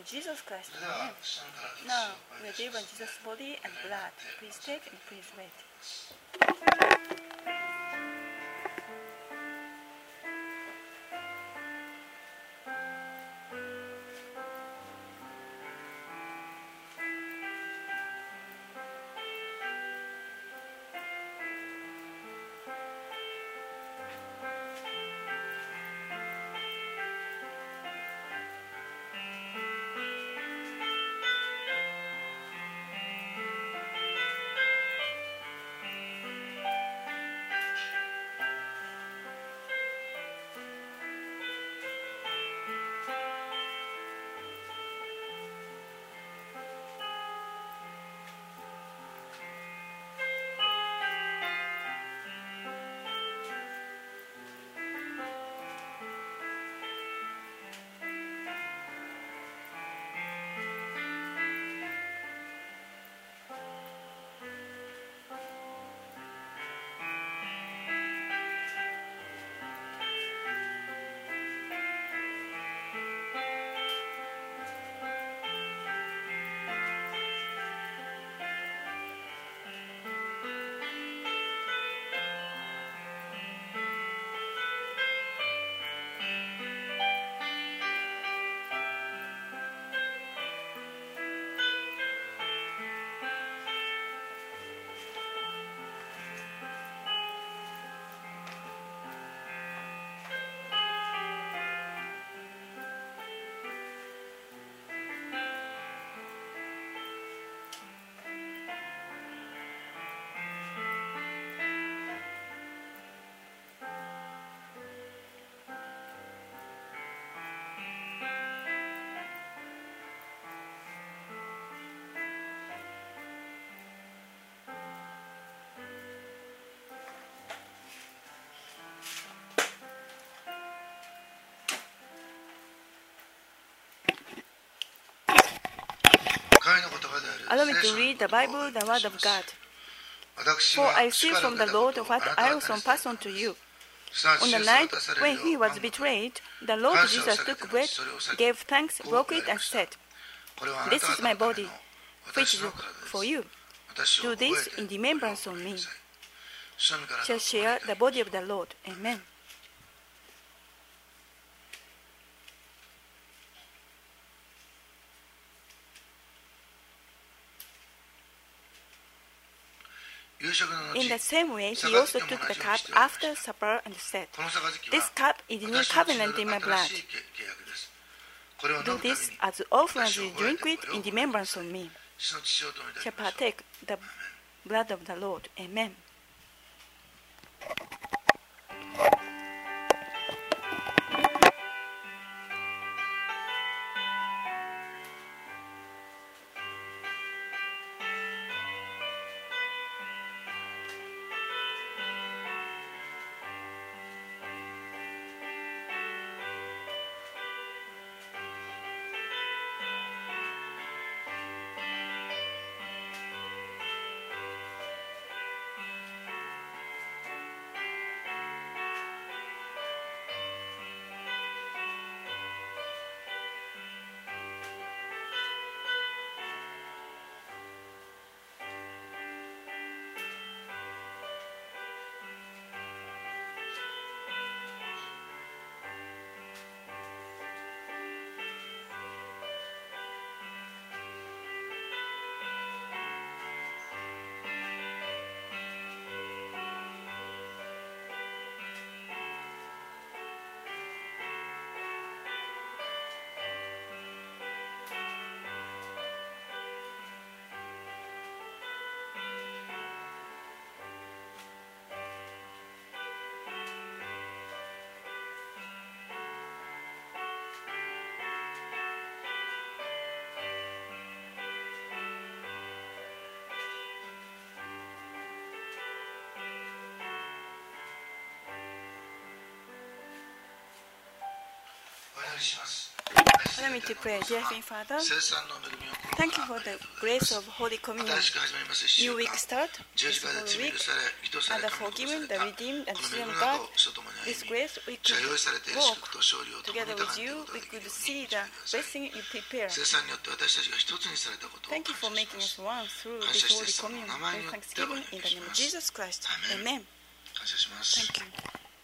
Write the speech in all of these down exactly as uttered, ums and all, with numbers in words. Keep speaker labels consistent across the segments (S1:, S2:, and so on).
S1: Jesus Christ. Amen. Now, we are delivering Jesus' body and blood. Please take and please wait. Allow me to read the Bible, the Word of God. For I received from the Lord what I also pass on to you. On the night when he was betrayed, the Lord Jesus took bread, gave thanks, broke it, and said, "This is my body, which is for you. Do this in remembrance of me." Shall share the body of the Lord. Amen. In the same way, he also took the cup after supper and said, "This cup is the new covenant in my blood. Do this as often as you drink it in remembrance of me." Shall partake the blood of the Lord. Amen. Allow me to pray. Dear Heavenly Father, thank you for the grace of Holy Communion. New week start, this whole week, and the forgiven, the redeemed, and the children of God this grace, we could walk together with you. We could see the blessing you prepare. Thank you for making us one through this Holy Communion. With thanksgiving in the name of Jesus Christ. Amen. Thank you.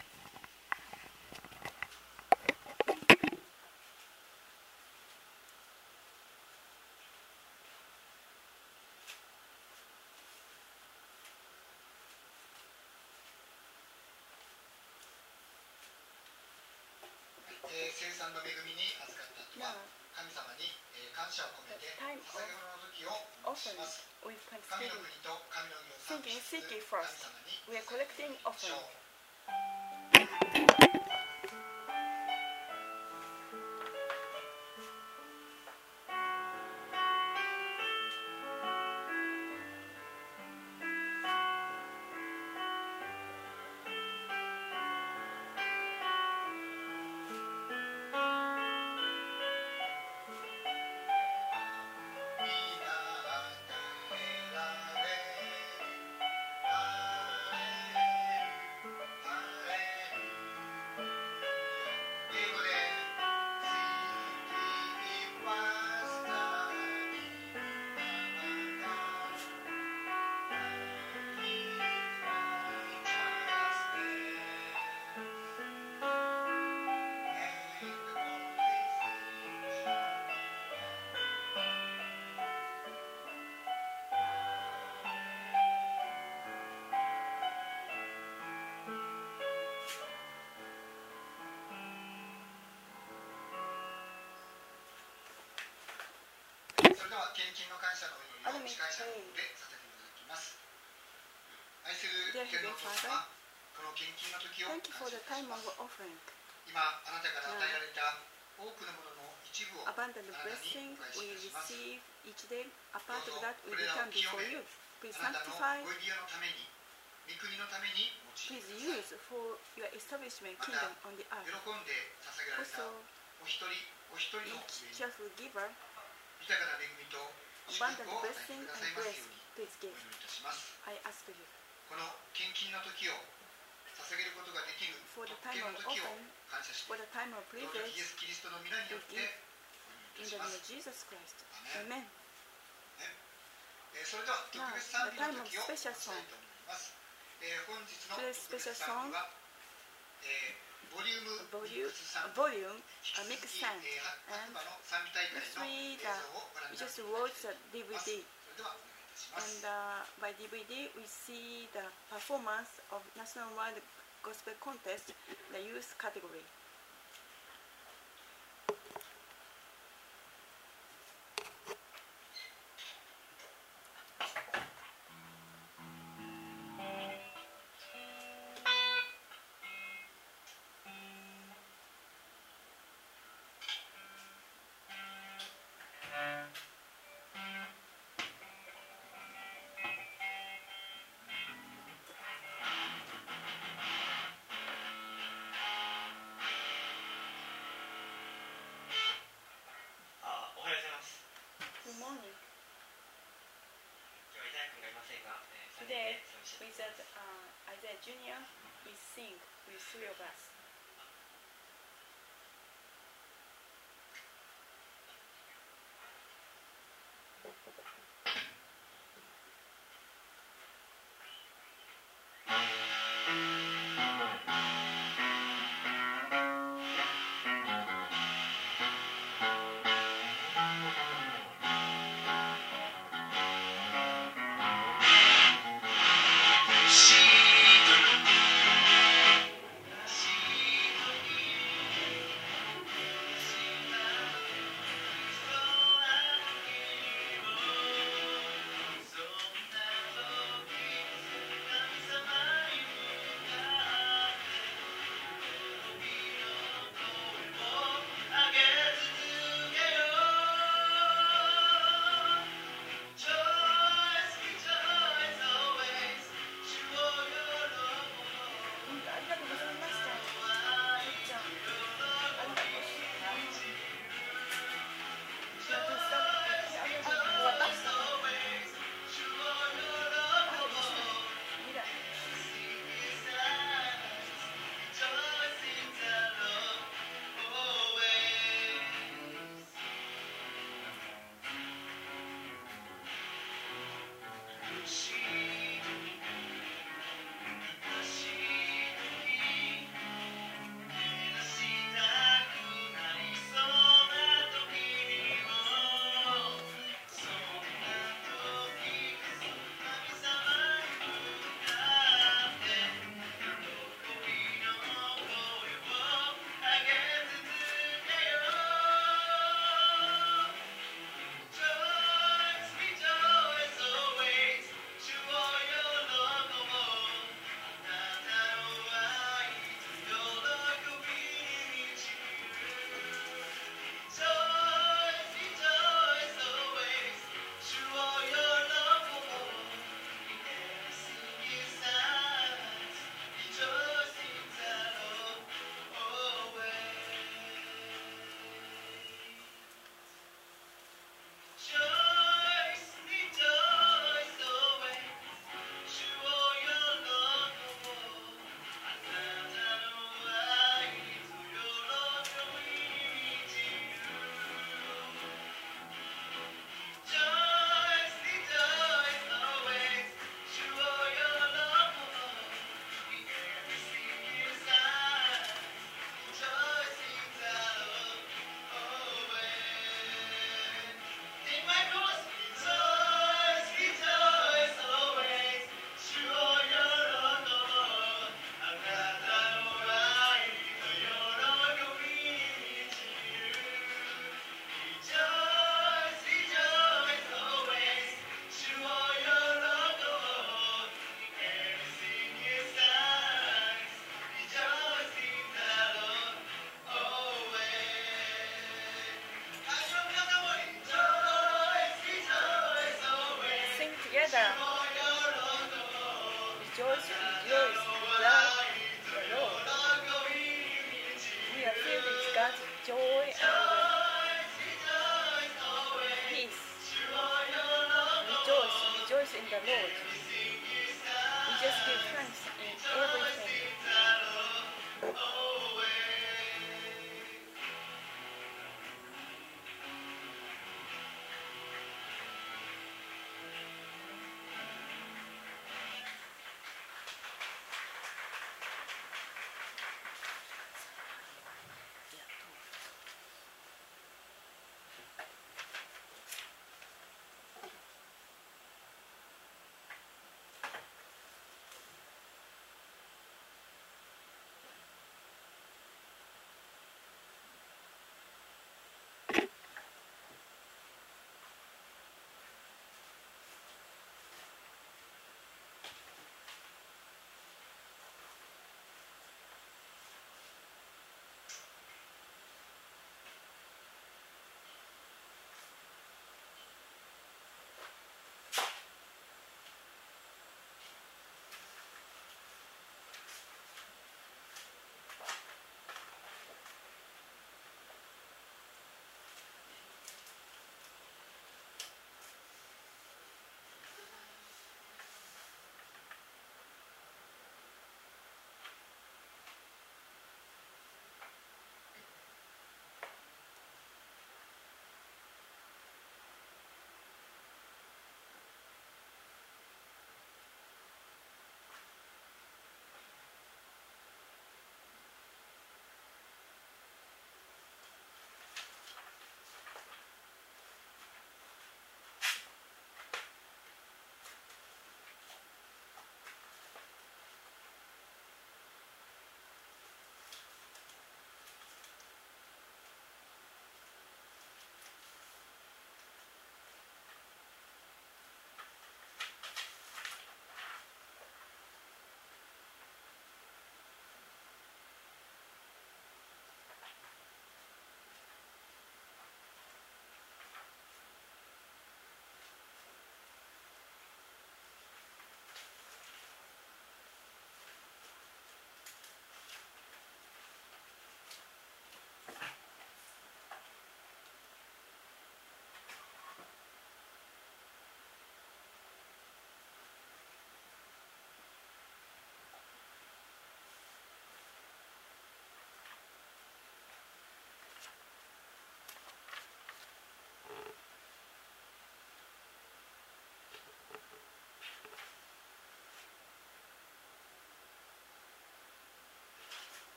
S2: 聖餐の恵みに預かった後は神様に感謝を込めて捧げ物の時をします。神の国と神の義を賛美しつつ神様に捧げましょう。それでは献金の感謝の祈りを司会者の方でさせていただきます。愛する天皇お父様、この献金の時を感謝いたします。今あなたから与えられた多くのものの一部をあなたにお返しいたします。どうぞこれらを清め、あなたのご指輪のために、御国のために用いてください。また喜んで捧げられたお一人お一人の上に豊かな恵みと祝福を与えてくださいますようにお祈りいたします。この献金の時を捧げることができる特権の時を感謝して、どうぞイエス・キリストの皆によってお祈りいたします。アメン。それでは特別賛美の時をしたいと思います。本日の特別賛美はボリュームミックスサンド、引き続き白馬の賛美大会の映像をご覧になっていただきます。それではお願いいたします。
S1: And uh, by D V D, we see the performance of National World Gospel Contest, the youth category.
S2: 今日はイザヤ君がいませんが、さんにんで賛美しています。
S1: Isaiah Junior we sing with three of us.
S2: See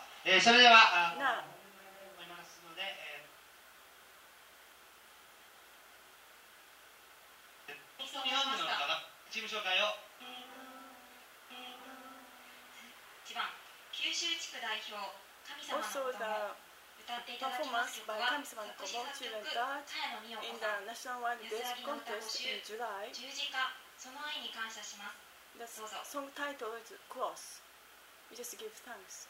S2: えー、それでは、
S1: Now,
S2: 思いますので、えー、日本部の方がチーム紹介を。
S3: いちばん、九州地区代表、神様の
S1: also
S3: 子
S1: the
S3: 供。歌っていただきます
S1: performance
S3: 曲
S1: by
S3: は、
S1: 神様の子
S3: 作詞
S1: 供
S3: 作曲、
S1: Children God
S3: 茅野美代
S1: in
S3: 子
S1: the
S3: さん。
S1: Nationwide
S3: 安
S1: Dance
S3: らぎの歌募
S1: Contest
S3: 集、
S1: in July.
S3: 十字架、その愛に感謝します。
S1: The
S3: どうぞ。
S1: song title is Cross. We just give thanks.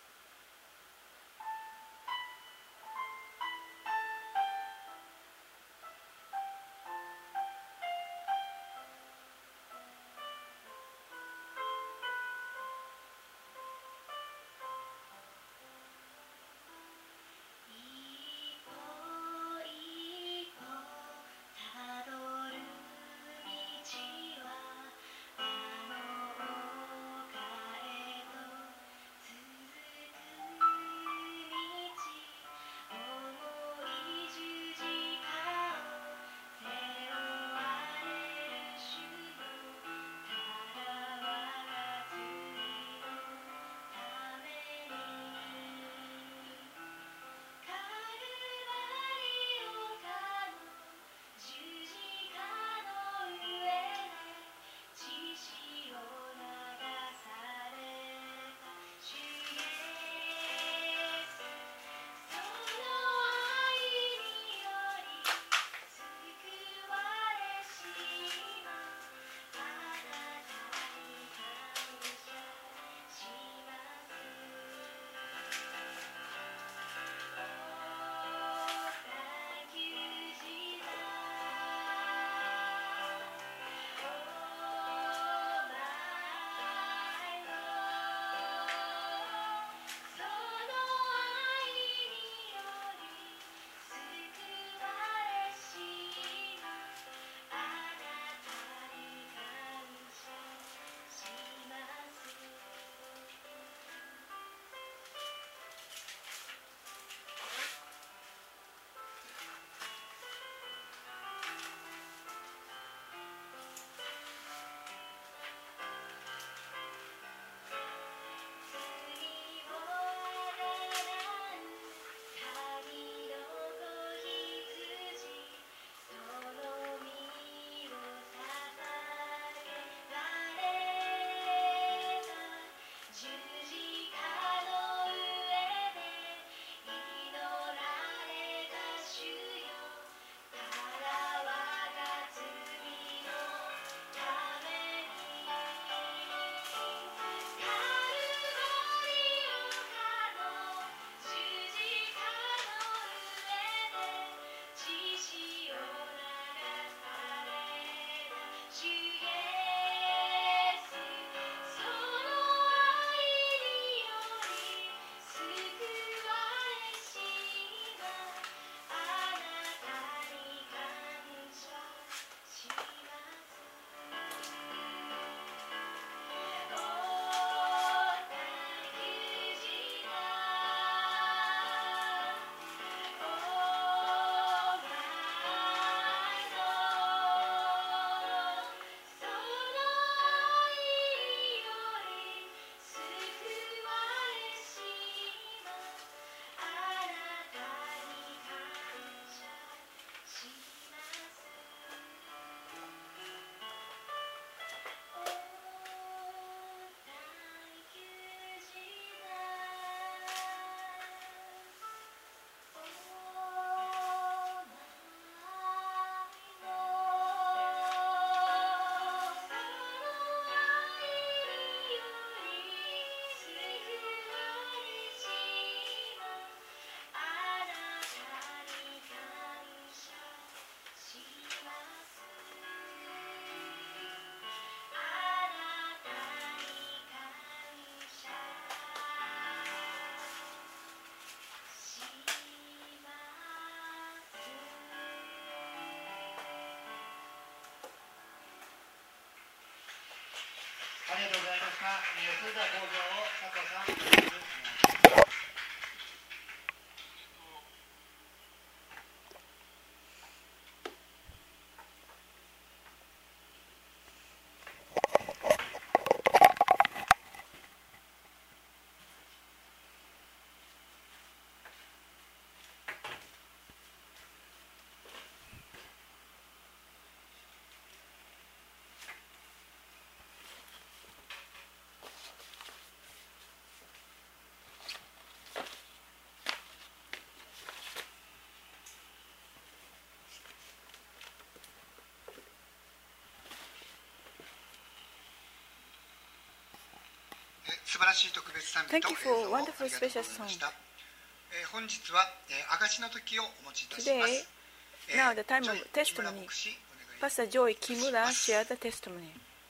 S2: 素晴らしい特別賛美と
S1: Thank you
S2: 映
S1: for
S2: 像をありがとう
S1: wonderful
S2: ござい
S1: special
S2: ま
S1: song.
S2: した。えー本日は、えー、証の時をお持ちいたしま
S1: Today,
S2: す。えー
S1: now the time
S2: ジョ
S1: of
S2: イ木村
S1: testimony.
S2: 牧師お願い
S1: Pastor Joy Kimura shared the testimony.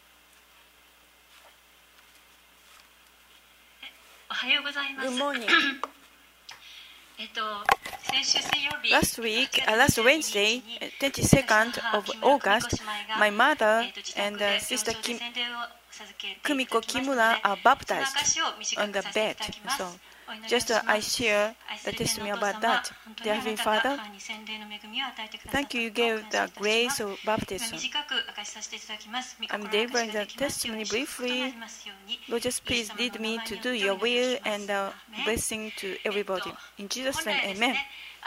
S3: おはようございます。
S1: Good morning.
S3: えっと先週水曜日
S1: Last week, uh, last Wednesday, uh, twenty-second of August, my mother and uh, sister Kim, Kumiko Kimura are baptized on the bed. So, just uh, I share the testimony about that. Dear Heavenly Father, thank you, you gave the grace of baptism. I'm delivering the testimony briefly. Lord, just please lead me to do your will and uh, blessing to everybody. In Jesus' name, amen.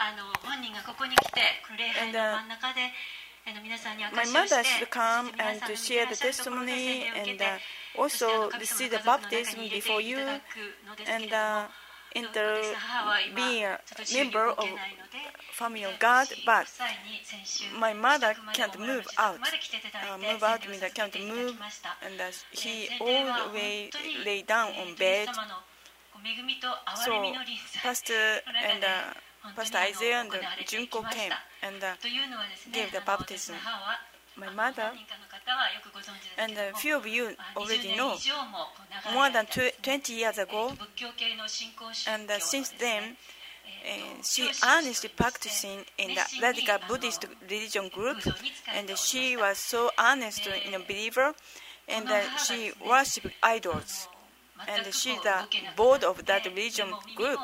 S1: And uh, my mother should come and to share the testimony and uh, also receive the baptism before you and uh, enter being a member of family of God, but my mother can't move out. Uh, move out means I can't move, and uh, he all the way lay down on bed. So Pastor and uh, Pastor Isaiah and uh, Junko came and uh, gave the baptism. My mother and a few of you already know more than twenty years ago, and uh, since then uh, she earnestly practicing in the radical Buddhist religion group, and she was so earnest in a believer, and uh, she worshipped idols, and she's the board of that religion group.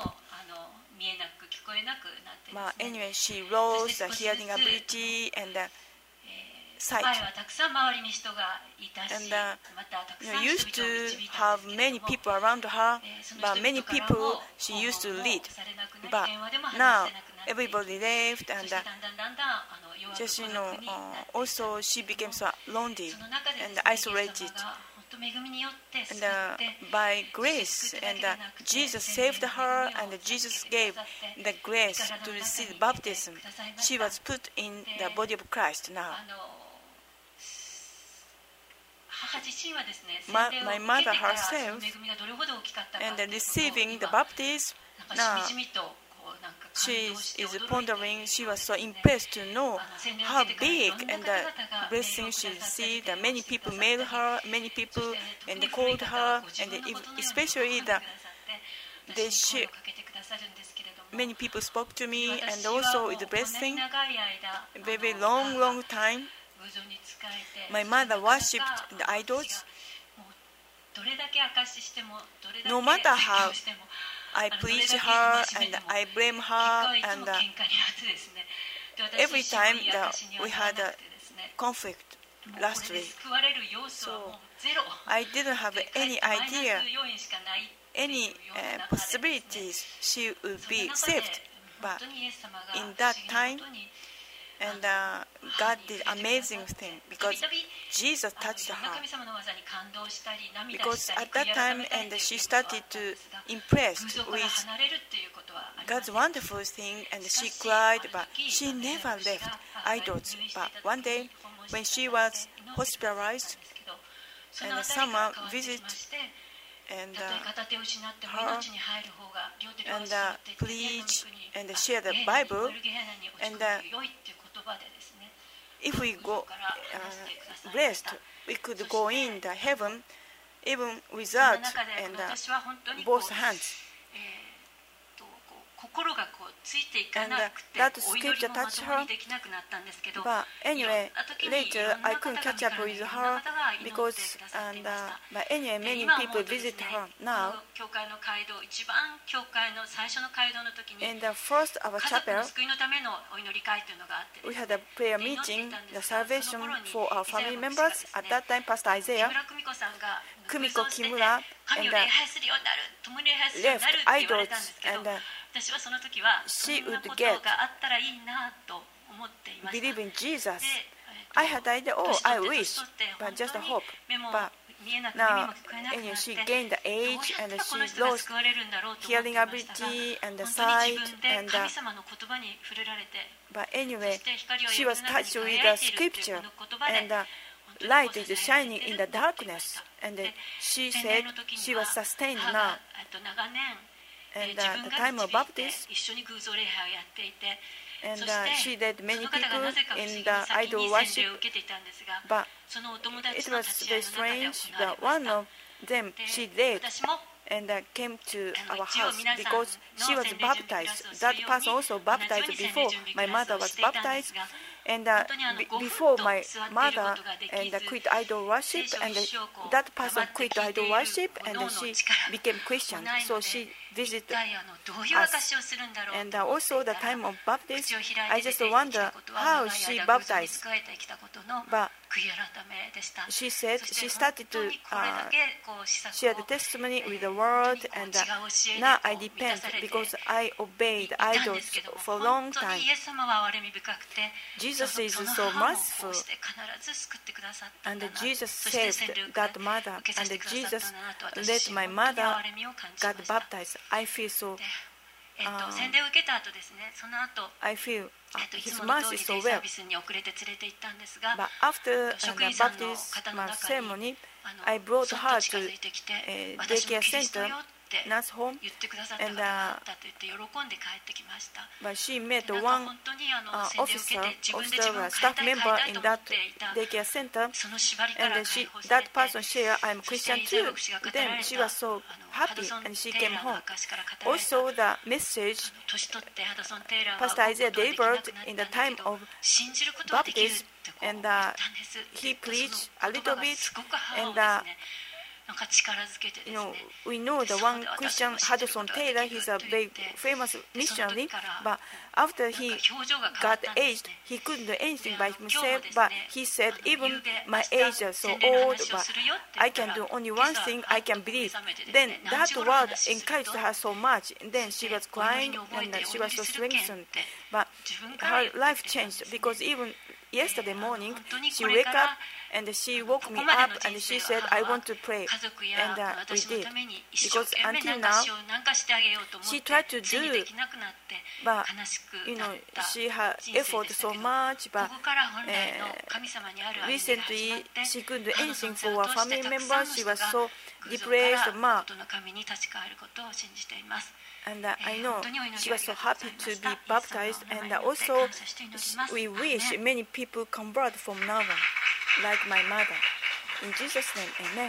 S1: But anyway, she lost the hearing ability and uh, sight. And uh, you know, used to have many people around her, but many people she used to lead. But now everybody left, and uh, just you know, uh, also she became so lonely and isolated. And uh, by grace, and uh, Jesus saved her, and Jesus gave the grace to receive baptism. She was put in the body of Christ now. My, my mother herself, and receiving the baptism, now she is pondering, she was so impressed to know how big and the blessing she received. Many people made her, many people and they called her, and especially the, they she, many people spoke to me, and also with the blessing, very long, long time. My mother worshipped the idols. No matter how I please her and I blame her, and uh, every time that we had a conflict lastly, so I didn't have any idea, any uh, possibilities she would be saved. But in that time, and uh, God did amazing thing because Jesus touched her. Because at that time, and she started to impressed with God's wonderful thing, and she cried, but she never left idols. But one day, when she was hospitalized, and someone visited and uh, her and uh, preach and share the Bible, and uh, if we go uh, blessed, we could go in the heaven even without and uh, both hands. And uh, that scripture touched her. But anyway, later I couldn't catch up with her because, and uh, but anyway, many people visit her now. In the first of our chapel, we had a prayer meeting, the salvation for our family members. At that time, Pastor Isaiah, Kumiko Kimura, and uh, left idols, and uh, she would get believe in Jesus. I had idea, oh, I wish, but just a hope. But now, anyway, she gained the age, and she lost hearing ability and the sight, and uh, but anyway, she was touched with the scripture, and uh, light is shining in the darkness, And she said she was sustained now. And uh, the time of baptism, and uh, she led many people in the idol worship, but it was very strange that one of them she led and uh, came to our house because she was baptized. That person also baptized before my mother was baptized. And uh, b- before my mother and uh, quit idol worship, and uh, that person quit idol worship, and uh, she became Christian. So she visited us. And uh, also the time of baptism, I just wonder how she baptized. But she said she started to uh, share the testimony with the world, and uh, now I repent because I obeyed idols for a long time. Jesus is so merciful, and Jesus saved that mother, and Jesus let my mother get baptized. I feel so. Uh, I feel uh, His mercy so well. But after uh, the baptismal ceremony, I brought her to a daycare center, nurse home, and uh, but she met one uh, officer, officer staff member in that daycare center, and she, that person shared, "I'm Christian too." Then she was so happy, and she came home. Also, the message Pastor Isaiah delivered in the time of baptism, and uh, he preached a little bit, and uh, you know, we know the one Christian Hudson Taylor, he's a very famous missionary, but after he got aged, he couldn't do anything by himself, but he said, even my age is so old, but I can do only one thing, I can believe. Then that word encouraged her so much, and then she was crying, and she was so strengthened, but her life changed, because even yesterday morning, she woke up and she woke me up and she said, "I want to pray." And uh, we did. Because until now, she tried to do, but you know, she had effort so much, but uh, recently she couldn't do anything for her family members. She was so depressed. Ma. And uh, I know she was so happy to be baptized, and uh, also we wish many people convert from now on, like my mother. In Jesus' name, amen.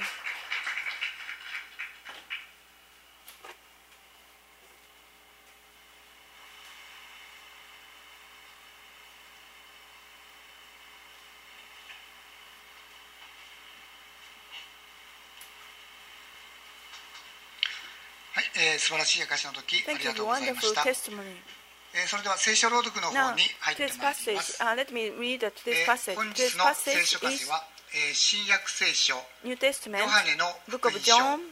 S2: えー、素晴らしい証しの時ありがとうございました。えー、それでは聖書朗読の方に入ってまいります。えー、本日の聖書箇所は、えー、新約聖書ヨハネの福音書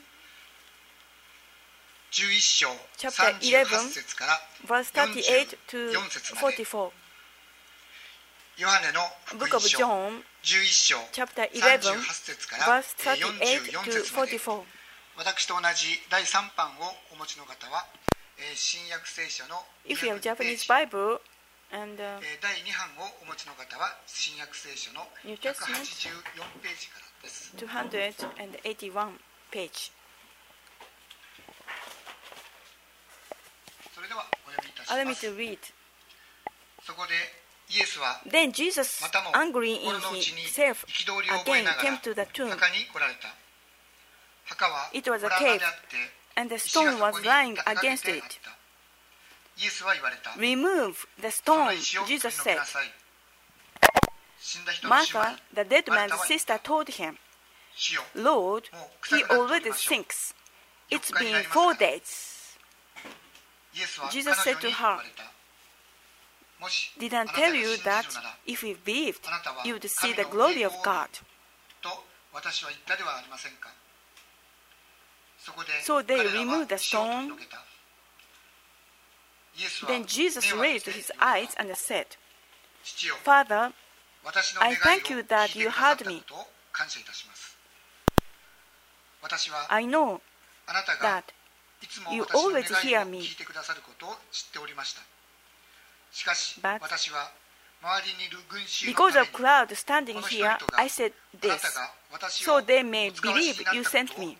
S2: じゅういっ章さんじゅうはち節からよんじゅうよん節まで、ヨハネの福音書じゅういっ章さんじゅうはち節からよんじゅうよん節まで、私と同じだいさん版をお持ちの方は、えー、新約聖書のにひゃくページ、Bible and, uh, えー、だいに版をお持ちの方は新約聖書のひゃくはちじゅうよんページからです。
S1: にひゃくはちじゅうよんページ。
S2: それではお読みいたします。Allow me to read. そこでイエスは
S1: Then Jesus, angry in himself, again came to the tomb. It was a cave, and the stone was lying against it. Remove the stone, Jesus said. Martha, the dead man's sister, told him, Lord, he already thinks. It's been four days. Jesus said to her, Didn't I tell you that if you believed, you would see the glory of God? So they removed the stone. Then Jesus raised his eyes and said, Father, I thank you that you heard me. I know that you always hear me. But Because of crowd standing here, I said this, so they may believe you sent me.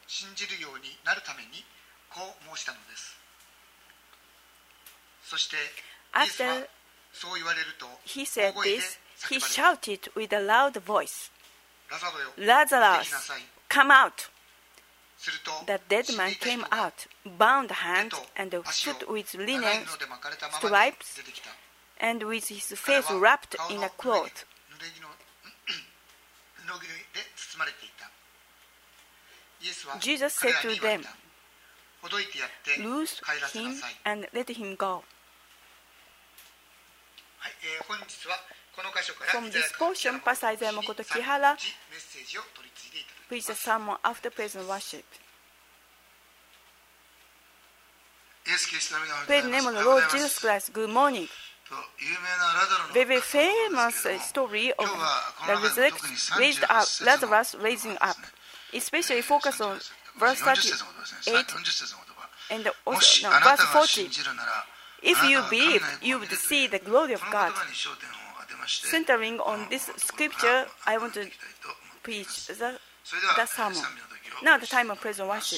S1: After he said this, he shouted with a loud voice, Lazarus, come out! The dead man came out, bound hand and foot with linen stripes, and with his face wrapped in a cloth. Jesus said to them, loose him and let him go. From this portion, Pastor Isaiah Makoto Kihara preached a sermon after praise and worship. Praise the name of the Lord Jesus Christ. Good morning. Very famous story of the resurrection, raised up, Lazarus raising up, especially focus on verse thirty-eight and also, no, verse forty. If you believe, you would see the glory of God. Centering on this scripture, I want to preach the, the sermon. Now the time of praise and worship.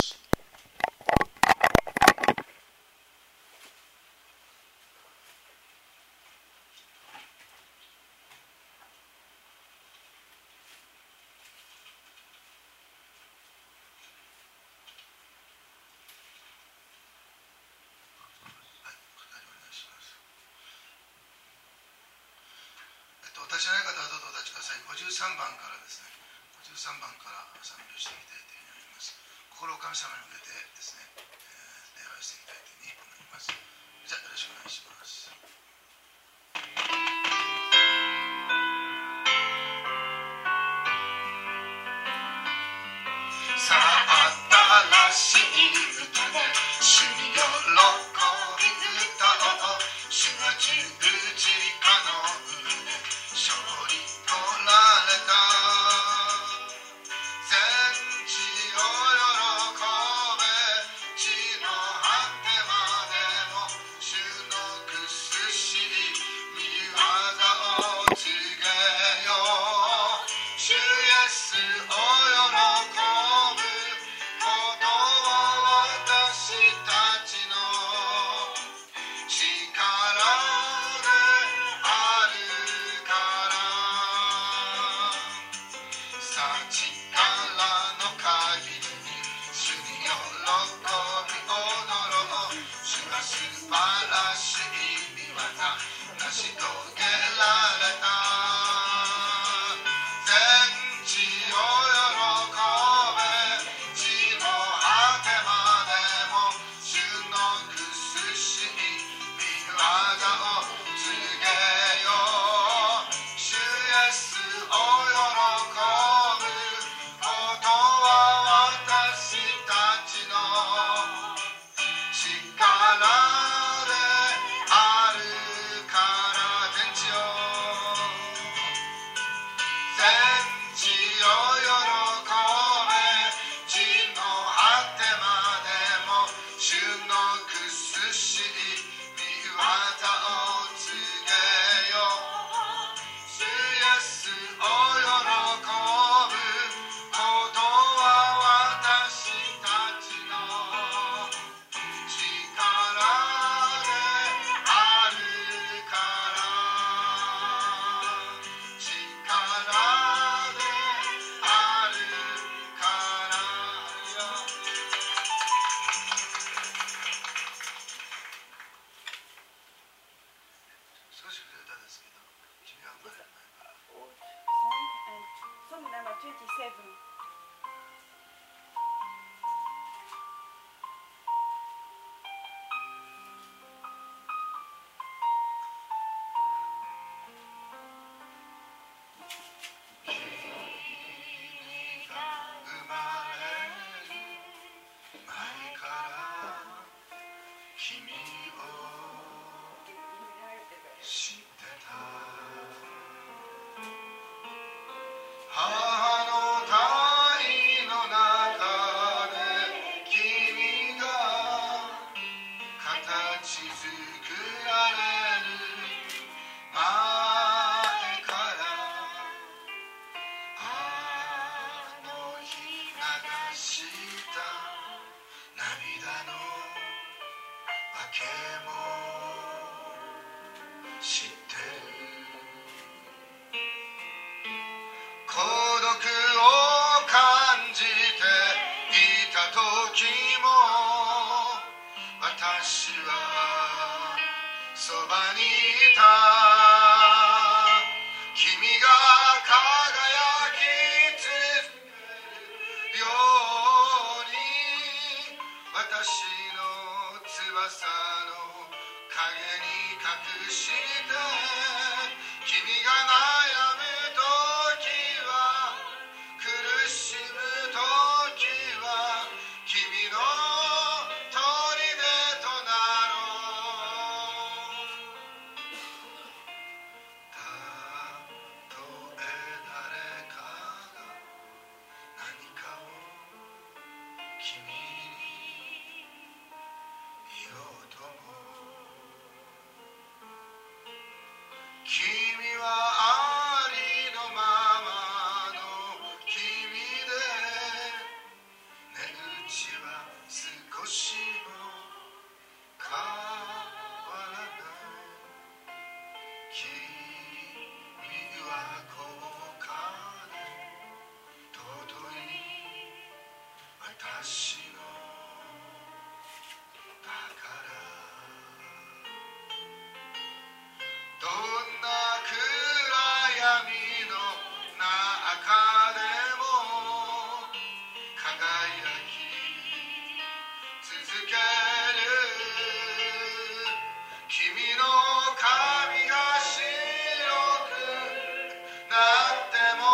S2: Ah 知ってる。孤独を感じていた時も私はそばにいた。君が輝き続けるように私の翼の影に隠して、君が悩む時は苦しむ時は君の砦となろう。たとえ誰かが何かを君に言おうとも、君はありのままの君で、値打ちは少しも変わらない。君は高価で尊い私の宝。どんな暗闇の中でも輝き続ける。君の髪が白くなっても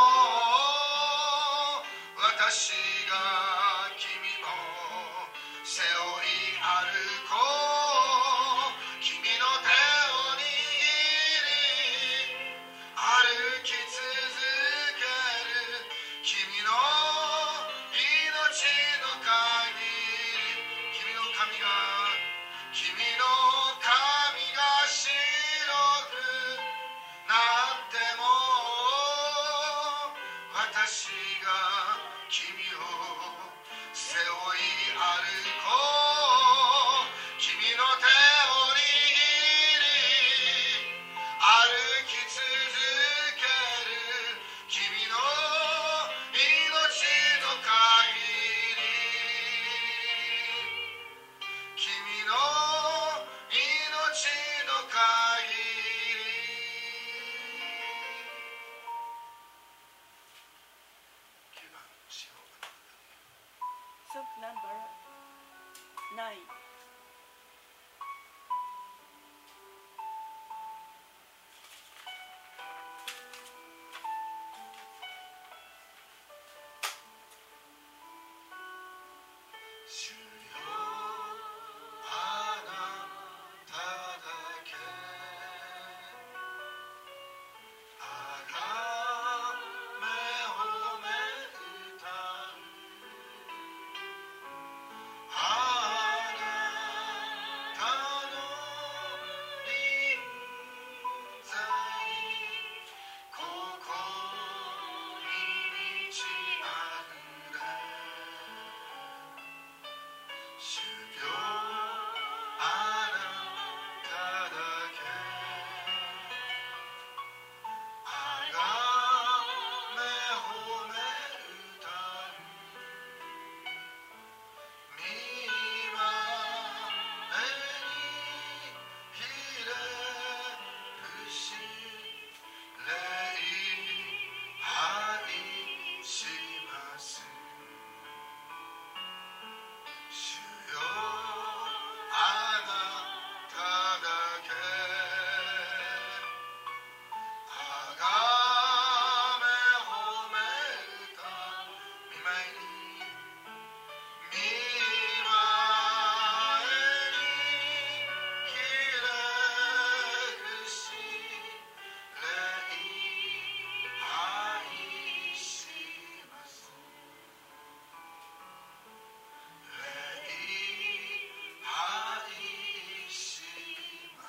S2: 私が君を背負い歩こう。君の手を握り歩き続ける。君の命の限り、君の髪が君の髪が白くなっても私が君を背負い歩こう。君の手を握り歩き続ける。君の命の限り、君の命の限り。きゅうばんしよう。
S1: Song number nine.
S2: 主よあなただけあがめ褒め歌う。あなたの臨在ここに満ちあふれ。主よあなただけあがめ褒め歌う。見舞いにひれ伏し礼拝します。主よあなただけあがめ褒め歌う。見舞いに見舞いにひれ伏し礼拝します。礼拝します。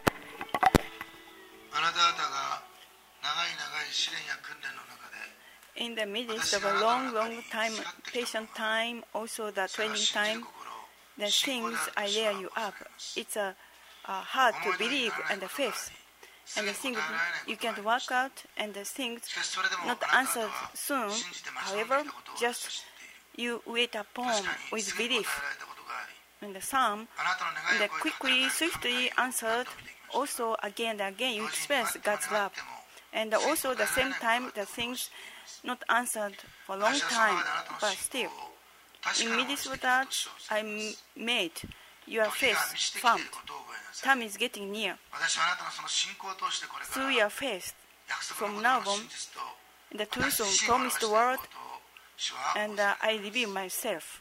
S2: あなた方が長い長い試練や訓練の中で
S1: In the midst of a long, long time, patient time, also the training time, the things I layer you up, it's a, a hard to believe and the faith. And the things you can't work out, and the things not answered soon. However, just you wait upon with belief. And the psalm, the quickly, swiftly answered. Also, again and again, you experience God's love. And also, at the same time, the things not answered for a long time, but still, in midst of that, I made your faith firm. Time is getting near. Through your faith, from now on, the truth of promised word, and uh, I reveal myself.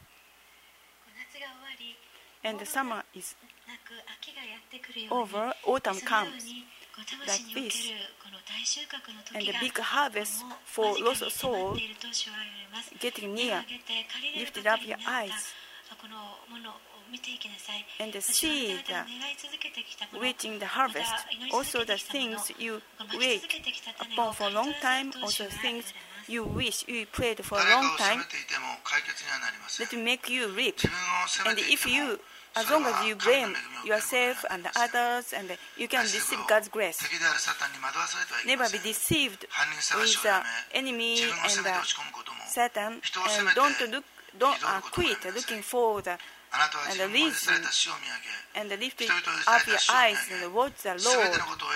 S1: And the summer is over, autumn comes. Like this, and the big harvest for lost soul getting near. Lift up your eyes and the seed waiting the harvest. Also the things you wait upon for a long time, also things you wish you prayed for a long time, that will make you reap. And if you As long as you blame yourself and others, and you can receive God's grace. Never be deceived with the enemy and the Satan, and don't look, don't uh, quit looking for the and the reason, and lift up your eyes and watch the Lord,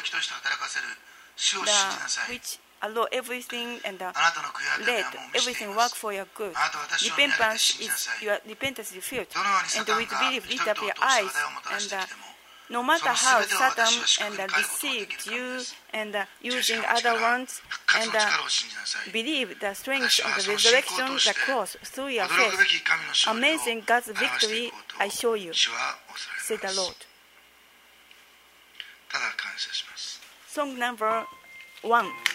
S1: the, which allow everything and uh, let everything work for your good. Repentance is your repentance is filled, and with belief lift up your eyes, and uh, no matter how Satan and uh, deceived you and uh, using other ones, and uh, believe the strength of the resurrection, the cross through your faith. Amazing God's victory I show you, said the Lord. Song number one.